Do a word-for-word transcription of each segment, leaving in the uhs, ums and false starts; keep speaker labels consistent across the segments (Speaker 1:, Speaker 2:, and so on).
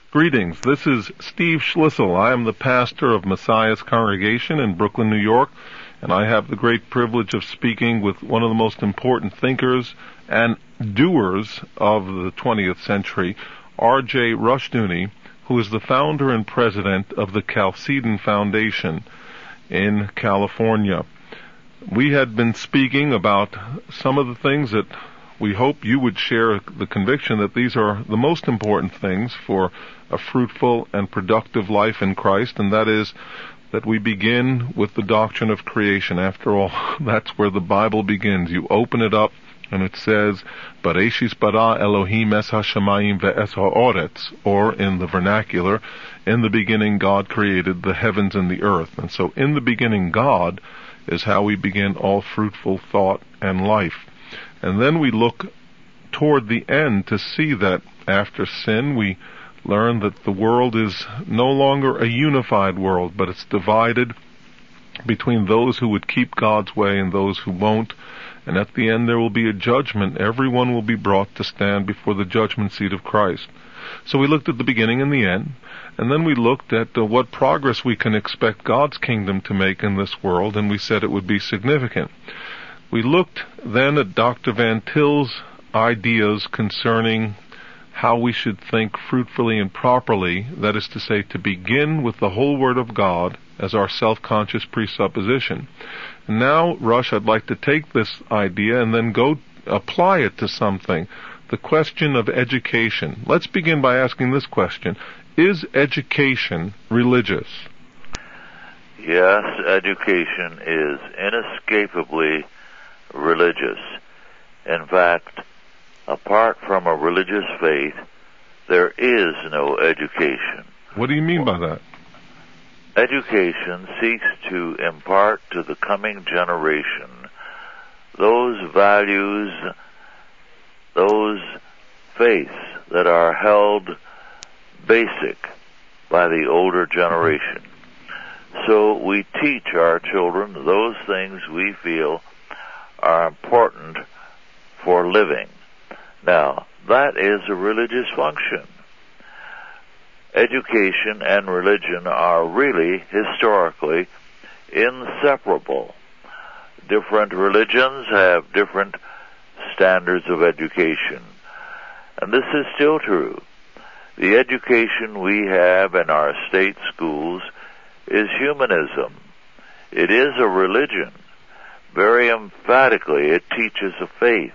Speaker 1: Greetings. This is Steve Schlissel. I am the pastor of Messiah's Congregation in Brooklyn, New York, and I have the great privilege of speaking with one of the most important thinkers and doers of the twentieth century, R J Rushdoony, who is the founder and president of the Chalcedon Foundation in California. We had been speaking about some of the things that we hope you would share the conviction that these are the most important things for a fruitful and productive life in Christ, and that is that we begin with the doctrine of creation. After all, that's where the Bible begins. You open it up, and it says, Bereshis bara Elohim es hashamayim ve'es ha'oretz, or in the vernacular, in the beginning God created the heavens and the earth. And so in the beginning God is how we begin all fruitful thought and life. And then we look toward the end to see that after sin we learn that the world is no longer a unified world, but it's divided between those who would keep God's way and those who won't. And at the end there will be a judgment. Everyone will be brought to stand before the judgment seat of Christ. So we looked at the beginning and the end, and then we looked at uh, what progress we can expect God's kingdom to make in this world, and we said it would be significant. We looked then at Doctor Van Til's ideas concerning how we should think fruitfully and properly, that is to say, to begin with the whole Word of God as our self-conscious presupposition. And now, Rush, I'd like to take this idea and then go apply it to something. The question of education. Let's begin by asking this question. Is education religious?
Speaker 2: Yes, education is inescapably religious. In fact, apart from a religious faith, there is no education.
Speaker 1: What do you mean by that?
Speaker 2: Education seeks to impart to the coming generation those values, those faiths that are held basic by the older generation. So we teach our children those things we feel are important for living. Now, that is a religious function. Education and religion are really, historically, inseparable. Different religions have different standards of education. And this is still true. The education we have in our state schools is humanism. It is a religion. Very emphatically, it teaches a faith.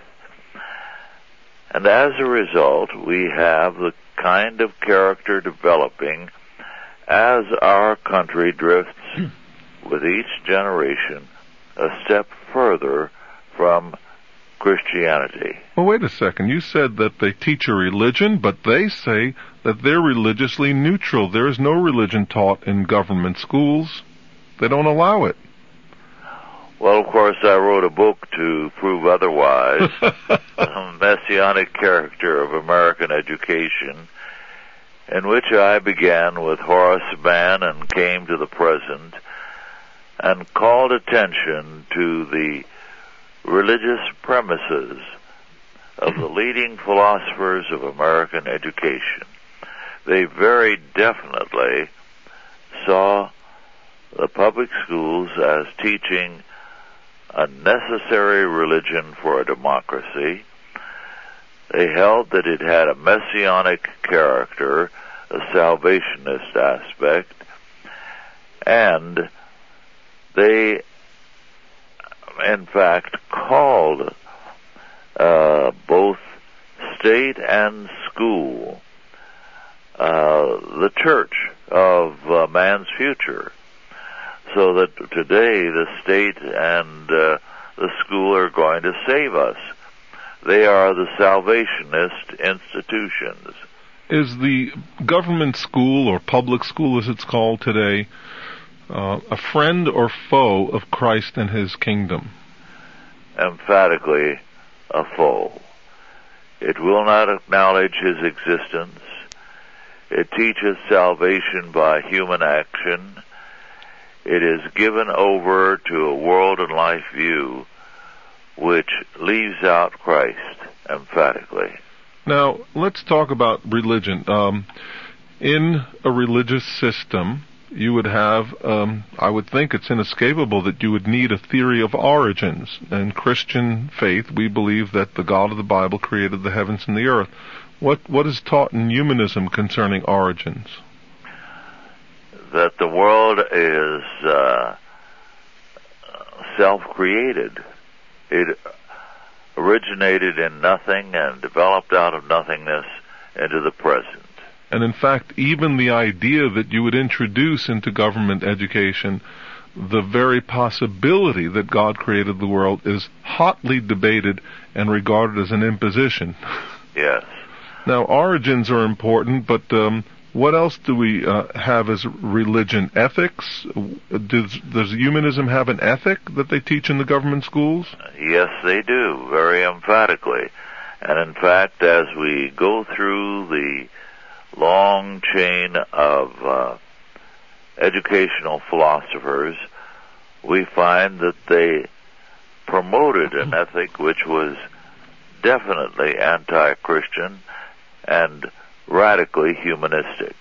Speaker 2: And as a result, we have the kind of character developing as our country drifts with each generation a step further from Christianity.
Speaker 1: Well, wait a second. You said that they teach a religion, but they say that they're religiously neutral. There is no religion taught in government schools. They don't allow it.
Speaker 2: Well, of course, I wrote a book to prove otherwise, The Messianic Character of American Education, in which I began with Horace Mann and came to the present, and called attention to the religious premises of the leading philosophers of American education. They very definitely saw the public schools as teaching a necessary religion for a democracy. They held that it had a messianic character, a salvationist aspect, and they, in fact, called uh, both state and school uh, the church of uh, man's future. So that today the state and uh, the school are going to save us. They are the salvationist institutions.
Speaker 1: Is the government school, or public school as it's called today, uh, a friend or foe of Christ and His kingdom?
Speaker 2: Emphatically a foe. It will not acknowledge His existence. It teaches salvation by human action. It is given over to a world and life view which leaves out Christ emphatically.
Speaker 1: Now, let's talk about religion. Um, in a religious system, you would have, um, I would think it's inescapable that you would need a theory of origins. In Christian faith, we believe that the God of the Bible created the heavens and the earth. What what is taught in humanism concerning origins?
Speaker 2: That the world is uh, self-created. It originated in nothing and developed out of nothingness into the present.
Speaker 1: And in fact, even the idea that you would introduce into government education the very possibility that God created the world is hotly debated and regarded as an imposition.
Speaker 2: Yes.
Speaker 1: Now, origins are important, but um, what else do we uh, have as religion? Ethics? Does, does humanism have an ethic that they teach in the government schools?
Speaker 2: Yes, they do, very emphatically. And in fact, as we go through the long chain of uh, educational philosophers, we find that they promoted an ethic which was definitely anti-Christian and radically humanistic.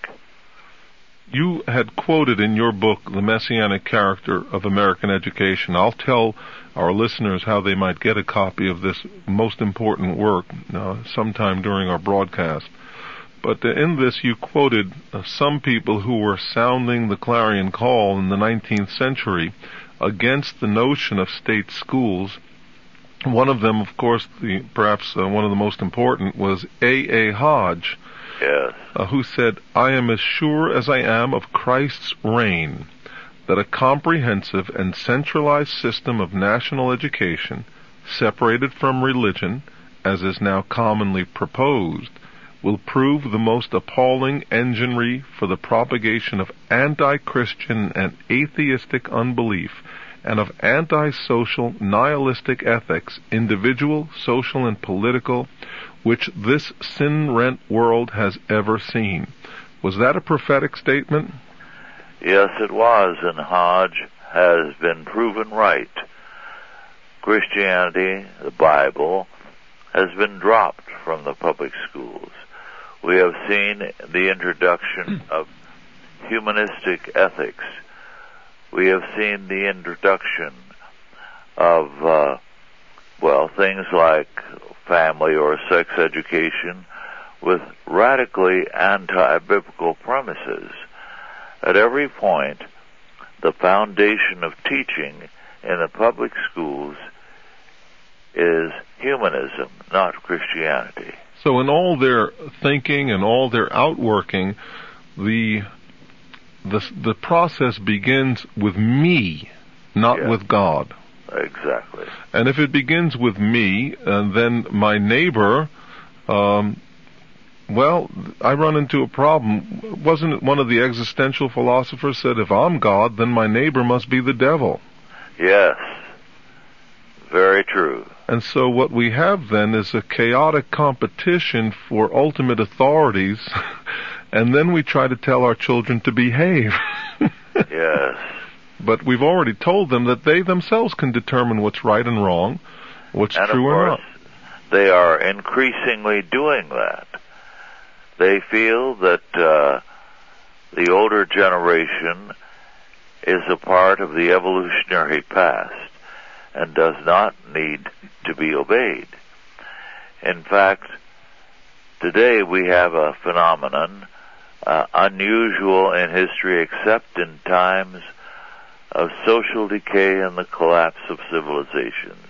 Speaker 1: You had quoted in your book The Messianic Character of American Education. I'll tell our listeners how they might get a copy of this most important work uh, sometime during our broadcast. But in this, you quoted uh, some people who were sounding the clarion call in the nineteenth century against the notion of state schools. One of them, of course, the, perhaps uh, one of the most important, was A A Hodge,
Speaker 2: yes.
Speaker 1: uh, who said, "I am as sure as I am of Christ's reign that a comprehensive and centralized system of national education, separated from religion, as is now commonly proposed, will prove the most appalling enginery for the propagation of anti-Christian and atheistic unbelief and of anti-social nihilistic ethics, individual, social, and political, which this sin-rent world has ever seen." Was that a prophetic statement?
Speaker 2: Yes, it was, and Hodge has been proven right. Christianity, the Bible, has been dropped from the public schools. We have seen the introduction of humanistic ethics. We have seen the introduction of, uh, well, things like family or sex education with radically anti-biblical premises. At every point, the foundation of teaching in the public schools is humanism, not Christianity.
Speaker 1: So in all their thinking and all their outworking, the the the process begins with me, not
Speaker 2: yes.
Speaker 1: with God.
Speaker 2: Exactly.
Speaker 1: And if it begins with me, and then my neighbor, um, well, I run into a problem. Wasn't it one of the existential philosophers said, if I'm God, then my neighbor must be the devil?
Speaker 2: Yes. Very true.
Speaker 1: And so what we have then is a chaotic competition for ultimate authorities, and then we try to tell our children to behave.
Speaker 2: Yes.
Speaker 1: But we've already told them that they themselves can determine what's right and wrong, what's
Speaker 2: and
Speaker 1: true
Speaker 2: of
Speaker 1: or
Speaker 2: course,
Speaker 1: not.
Speaker 2: They are increasingly doing that. They feel that uh, the older generation is a part of the evolutionary past and does not need to be obeyed. In fact, today we have a phenomenon uh, unusual in history except in times of social decay and the collapse of civilizations,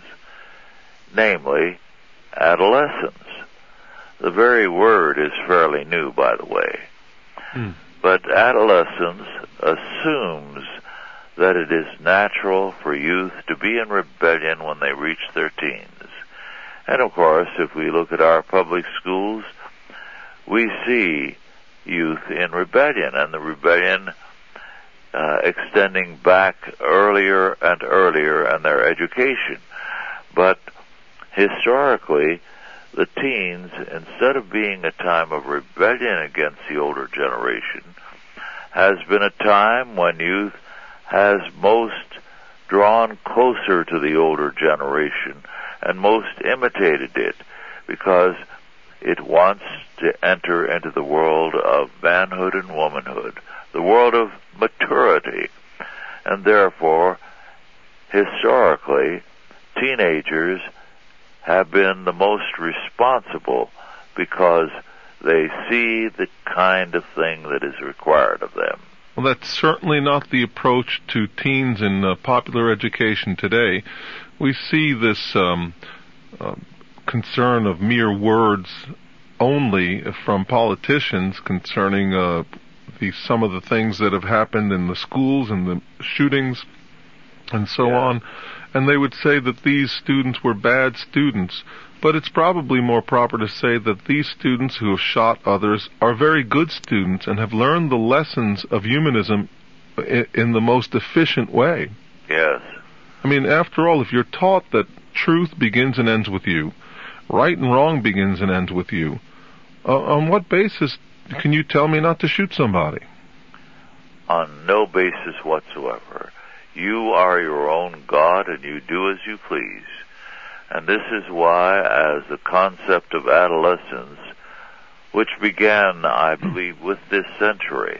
Speaker 2: namely adolescence. The very word is fairly new, by the way. Mm. But adolescence assumes that it is natural for youth to be in rebellion when they reach their teens. And of course, if we look at our public schools, we see youth in rebellion, and the rebellion uh, extending back earlier and earlier in their education. But historically, the teens, instead of being a time of rebellion against the older generation, has been a time when youth has most drawn closer to the older generation and most imitated it, because it wants to enter into the world of manhood and womanhood, the world of maturity. And therefore, historically, teenagers have been the most responsible because they see the kind of thing that is required of them.
Speaker 1: Well, that's certainly not the approach to teens in uh, popular education today. We see this um, uh, concern of mere words only from politicians concerning uh, the some of the things that have happened in the schools and the shootings and so
Speaker 2: yeah.
Speaker 1: on. And they would say that these students were bad students. But it's probably more proper to say that these students who have shot others are very good students and have learned the lessons of humanism in, in the most efficient way.
Speaker 2: Yes.
Speaker 1: I mean, after all, if you're taught that truth begins and ends with you, right and wrong begins and ends with you, uh, on what basis can you tell me not to shoot somebody?
Speaker 2: On no basis whatsoever. You are your own God and you do as you please. And this is why, as the concept of adolescence, which began, I believe, with this century,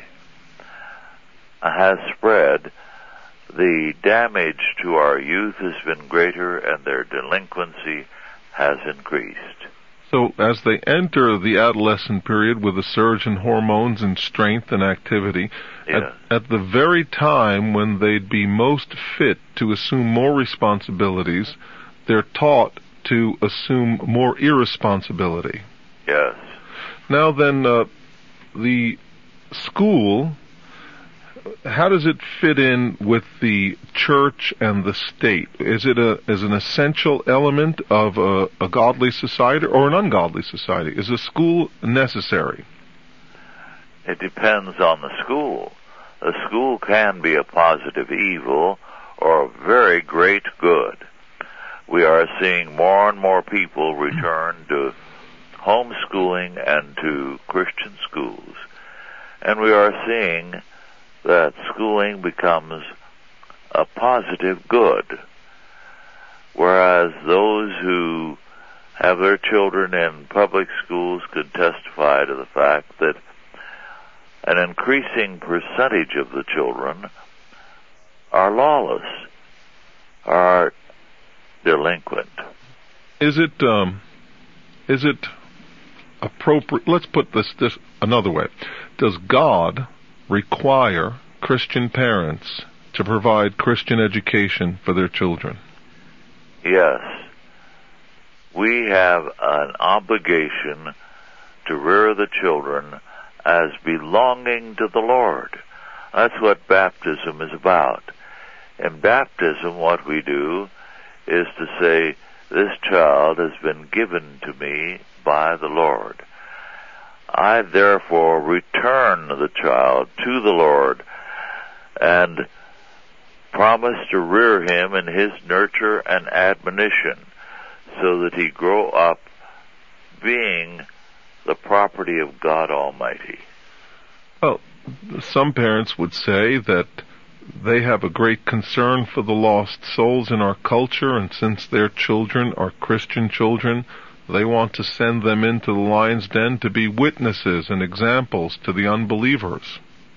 Speaker 2: has spread, the damage to our youth has been greater and their delinquency has increased.
Speaker 1: So as they enter the adolescent period with a surge in hormones and strength and activity,
Speaker 2: yes.
Speaker 1: at, at the very time when they'd be most fit to assume more responsibilities, they're taught to assume more irresponsibility.
Speaker 2: Yes.
Speaker 1: Now then, uh, the school, how does it fit in with the church and the state? Is it a is an essential element of a, a godly society or an ungodly society? Is a school necessary?
Speaker 2: It depends on the school. A school can be a positive evil or a very great good. We are seeing more and more people return to homeschooling and to Christian schools. And we are seeing that schooling becomes a positive good, whereas those who have their children in public schools could testify to the fact that an increasing percentage of the children are lawless, are delinquent.
Speaker 1: Is it um, is it appropriate? Let's put this this another way. Does God require Christian parents to provide Christian education for their children?
Speaker 2: Yes. We have an obligation to rear the children as belonging to the Lord. That's what baptism is about. In baptism, what we do is to say, this child has been given to me by the Lord. I therefore return the child to the Lord and promise to rear him in his nurture and admonition so that he grow up being the property of God Almighty.
Speaker 1: Well, some parents would say that they have a great concern for the lost souls in our culture, and since their children are Christian children, they want to send them into the lion's den to be witnesses and examples to the unbelievers.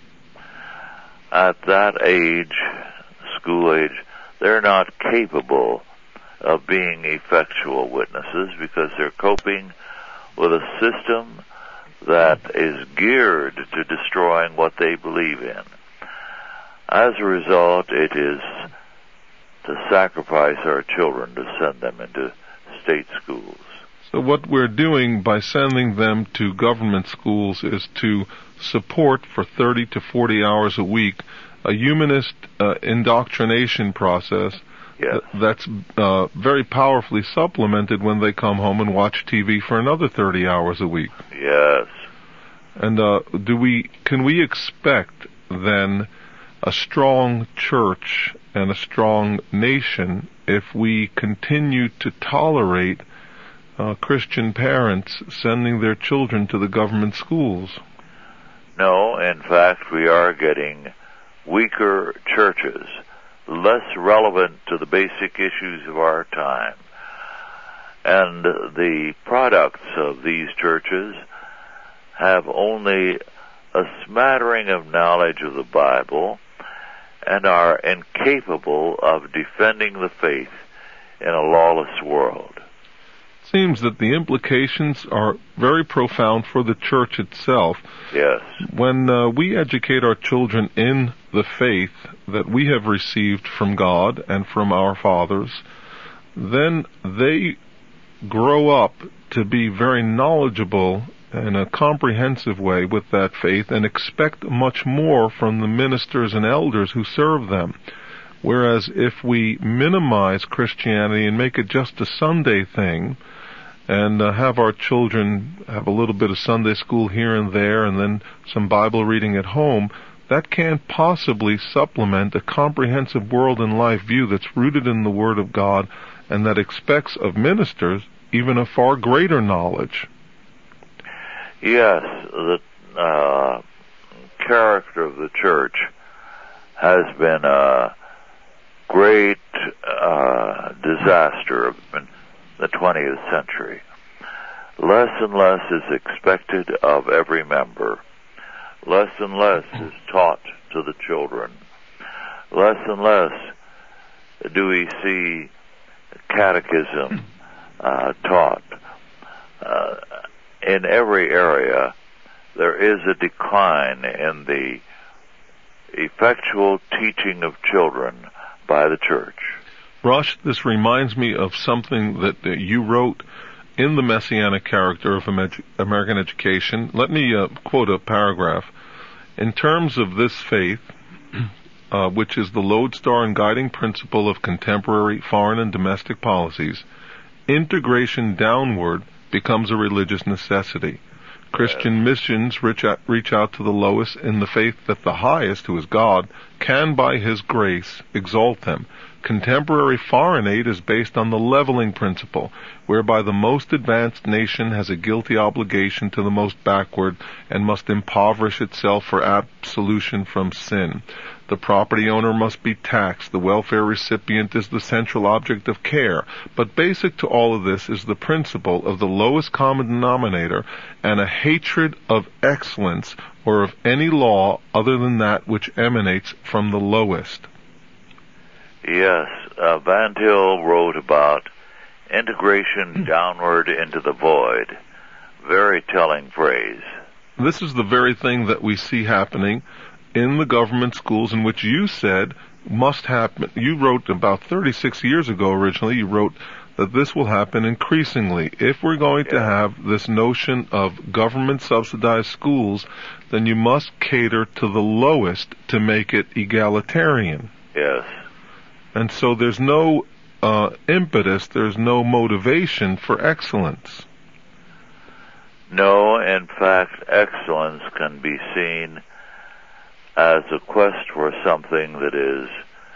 Speaker 2: At that age, school age, they're not capable of being effectual witnesses because they're coping with a system that is geared to destroying what they believe in. As a result, it is to sacrifice our children to send them into state schools.
Speaker 1: So what we're doing by sending them to government schools is to support for thirty to forty hours a week a humanist uh, indoctrination process.
Speaker 2: Yes.
Speaker 1: th- that's uh, very powerfully supplemented when they come home and watch T V for another thirty hours a week.
Speaker 2: Yes.
Speaker 1: And uh, do we can we expect then a strong church and a strong nation if we continue to tolerate uh, Christian parents sending their children to the government schools?
Speaker 2: No, in fact, we are getting weaker churches, less relevant to the basic issues of our time. And the products of these churches have only a smattering of knowledge of the Bible and are incapable of defending the faith in a lawless world.
Speaker 1: It seems that the implications are very profound for the church itself.
Speaker 2: Yes.
Speaker 1: When uh, we educate our children in the faith that we have received from God and from our fathers, then they grow up to be very knowledgeable in a comprehensive way with that faith and expect much more from the ministers and elders who serve them. Whereas if we minimize Christianity and make it just a Sunday thing and uh, have our children have a little bit of Sunday school here and there and then some Bible reading at home, that can't possibly supplement a comprehensive world and life view that's rooted in the Word of God and that expects of ministers even a far greater knowledge.
Speaker 2: Yes, the uh, character of the church has been a great uh, disaster in the twentieth century. Less and less is expected of every member. Less and less is taught to the children. Less and less do we see catechism uh, taught. Uh, in every area, there is a decline in the effectual teaching of children by the church.
Speaker 1: Rush, this reminds me of something that uh, you wrote in The Messianic Character of American Education. Let me uh, quote a paragraph. In terms of this faith, uh, which is the lodestar and guiding principle of contemporary foreign and domestic policies, integration downward becomes a religious necessity. Christian missions reach out, reach out to the lowest in the faith that the highest, who is God, can by His grace exalt them. Contemporary foreign aid is based on the leveling principle, whereby the most advanced nation has a guilty obligation to the most backward and must impoverish itself for absolution from sin. The property owner must be taxed. The welfare recipient is the central object of care. But basic to all of this is the principle of the lowest common denominator and a hatred of excellence or of any law other than that which emanates from the lowest.
Speaker 2: Yes, uh, Van Til wrote about integration downward into the void. Very telling phrase.
Speaker 1: This is the very thing that we see happening in the government schools, in which you said must happen. You wrote about thirty-six years ago originally, you wrote that this will happen increasingly. If we're going
Speaker 2: yeah.
Speaker 1: to have this notion of government-subsidized schools, then you must cater to the lowest to make it egalitarian.
Speaker 2: Yes.
Speaker 1: And so there's no uh, impetus, there's no motivation for excellence.
Speaker 2: No, in fact, excellence can be seen as a quest for something that is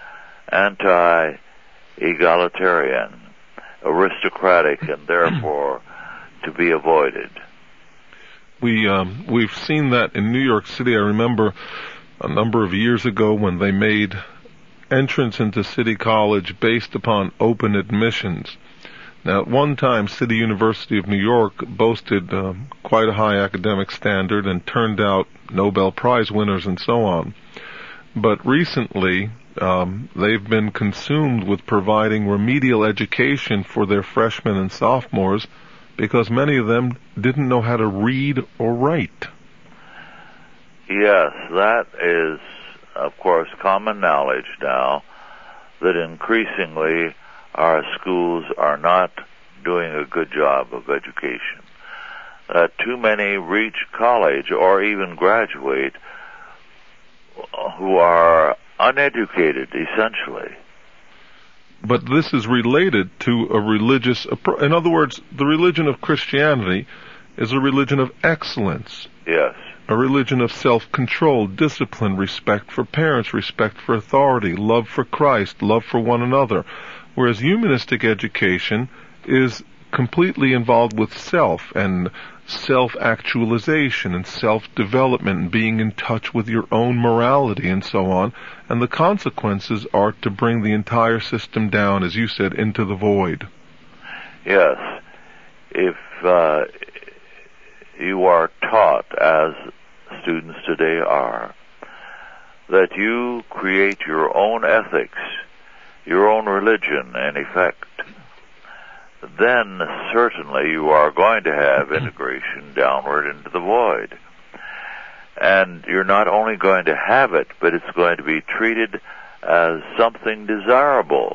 Speaker 2: anti-egalitarian, aristocratic, and therefore to be avoided.
Speaker 1: We, um, we've seen that in New York City. I remember a number of years ago when they made entrance into City College based upon open admissions. Now, at one time, City University of New York boasted uh, quite a high academic standard and turned out Nobel Prize winners and so on. But recently, um, they've been consumed with providing remedial education for their freshmen and sophomores because many of them didn't know how to read or write.
Speaker 2: Yes, that is, of course, common knowledge now that increasingly our schools are not doing a good job of education. Uh, too many reach college or even graduate who are uneducated, essentially.
Speaker 1: But this is related to a religious, in other words, the religion of Christianity is a religion of excellence.
Speaker 2: Yes.
Speaker 1: A religion of self-control, discipline, respect for parents, respect for authority, love for Christ, love for one another. Whereas humanistic education is completely involved with self and self-actualization and self-development and being in touch with your own morality and so on. And the consequences are to bring the entire system down, as you said, into the void.
Speaker 2: Yes. if uh, you are taught, as students today are, that you create your own ethics, your own religion, in effect, then certainly you are going to have integration downward into the void. And you're not only going to have it, but it's going to be treated as something desirable.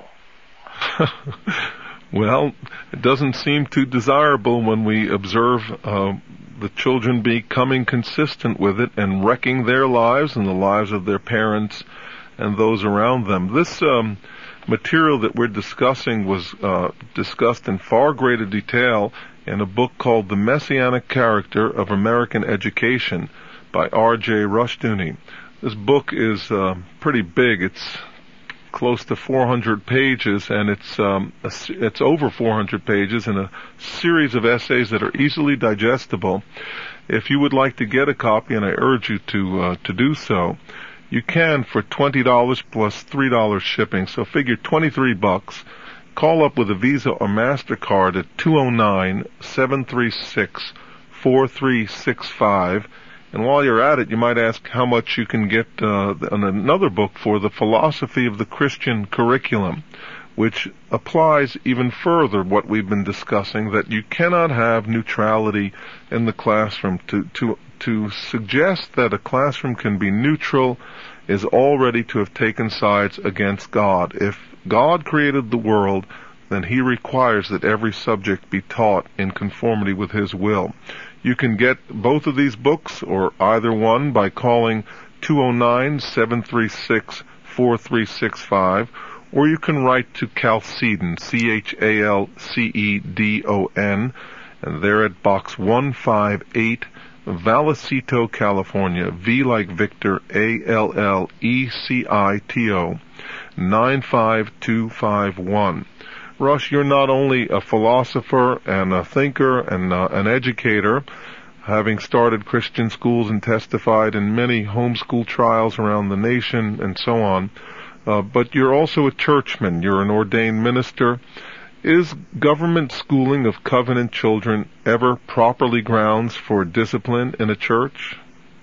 Speaker 1: Well, it doesn't seem too desirable when we observe uh, the children becoming consistent with it and wrecking their lives and the lives of their parents and those around them. This um, material that we're discussing was uh, discussed in far greater detail in a book called The Messianic Character of American Education by R J Rushdoony. This book is uh, pretty big. It's close to four hundred pages, and it's um, a, it's over four hundred pages in a series of essays that are easily digestible. If you would like to get a copy, and I urge you to uh, to do so, you can for twenty dollars plus three dollars shipping. So figure twenty-three bucks. Call up with a Visa or MasterCard at two oh nine, seven three six, four three six five. And while you're at it, you might ask how much you can get uh, another book for The Philosophy of the Christian Curriculum, which applies even further what we've been discussing, that you cannot have neutrality in the classroom. To, to, to suggest that a classroom can be neutral is already to have taken sides against God. If God created the world, then He requires that every subject be taught in conformity with His will. You can get both of these books, or either one, by calling two oh nine, seven three six, four three six five, or you can write to Chalcedon, C H A L C E D O N, and they're at Box one five eight, Vallecito, California, V like Victor, A L L E C I T O, nine five two five one. Rush, you're not only a philosopher and a thinker and uh, an educator, having started Christian schools and testified in many homeschool trials around the nation and so on, uh, but you're also a churchman. You're an ordained minister. Is government schooling of covenant children ever properly grounds for discipline in a church?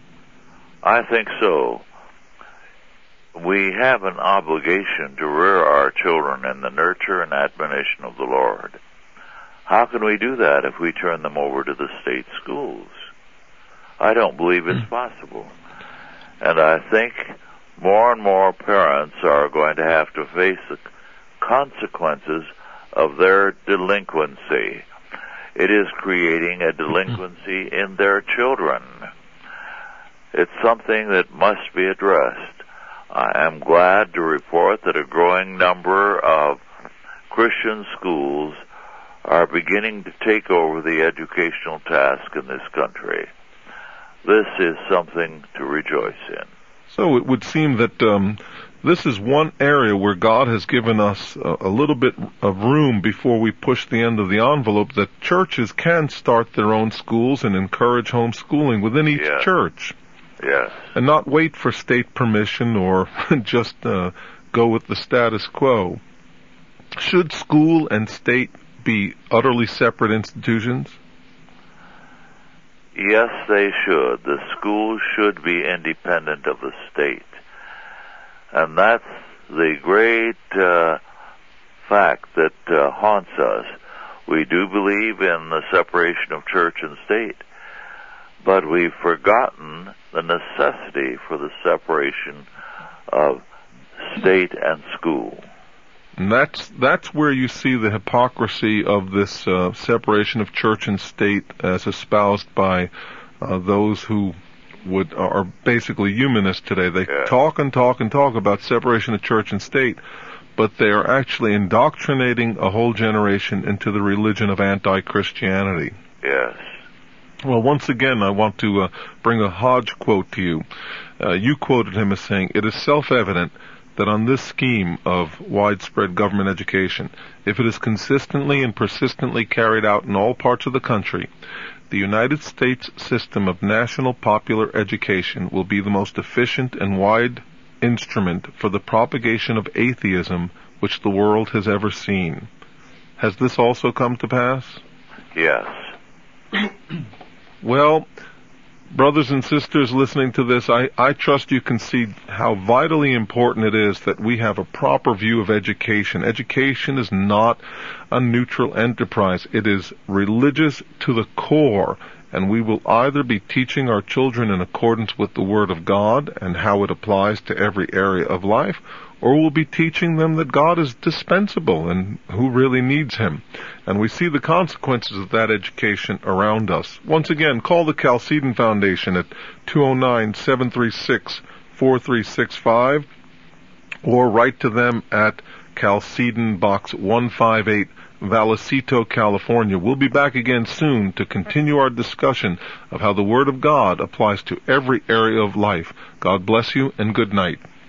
Speaker 2: I think so. We have an obligation to rear our children in the nurture and admonition of the Lord. How can we do that if we turn them over to the state schools? I don't believe it's possible. And I think more and more parents are going to have to face the consequences of their delinquency. It is creating a delinquency in their children. It's something that must be addressed. I am glad to report that a growing number of Christian schools are beginning to take over the educational task in this country. This is something to rejoice in.
Speaker 1: So it would seem that um, this is one area where God has given us a, a little bit of room before we push the end of the envelope, that churches can start their own schools and encourage homeschooling within each
Speaker 2: yes.
Speaker 1: church.
Speaker 2: Yes.
Speaker 1: And not wait for state permission or just uh, go with the status quo. Should school and state be utterly separate institutions?
Speaker 2: Yes, they should. The schools should be independent of the state. And that's the great uh, fact that uh, haunts us. We do believe in the separation of church and state, but we've forgotten the necessity for the separation of state and school.
Speaker 1: And that's that's where you see the hypocrisy of this uh, separation of church and state as espoused by uh, those who would are basically humanists today. They
Speaker 2: yeah.
Speaker 1: talk and talk and talk about separation of church and state, but they are actually indoctrinating a whole generation into the religion of anti-Christianity.
Speaker 2: Yes.
Speaker 1: Well, once again, I want to uh, bring a Hodge quote to you. Uh, you quoted him as saying, "It is self-evident that on this scheme of widespread government education, if it is consistently and persistently carried out in all parts of the country, the United States system of national popular education will be the most efficient and wide instrument for the propagation of atheism which the world has ever seen." Has this also come to pass?
Speaker 2: Yes.
Speaker 1: Well, brothers and sisters listening to this, I, I trust you can see how vitally important it is that we have a proper view of education. Education is not a neutral enterprise. It is religious to the core, and we will either be teaching our children in accordance with the Word of God and how it applies to every area of life, or we'll be teaching them that God is dispensable and who really needs Him. And we see the consequences of that education around us. Once again, call the Chalcedon Foundation at two oh nine, seven three six, four three six five or write to them at Chalcedon Box one five eight, Vallecito, California. We'll be back again soon to continue our discussion of how the Word of God applies to every area of life. God bless you and good night.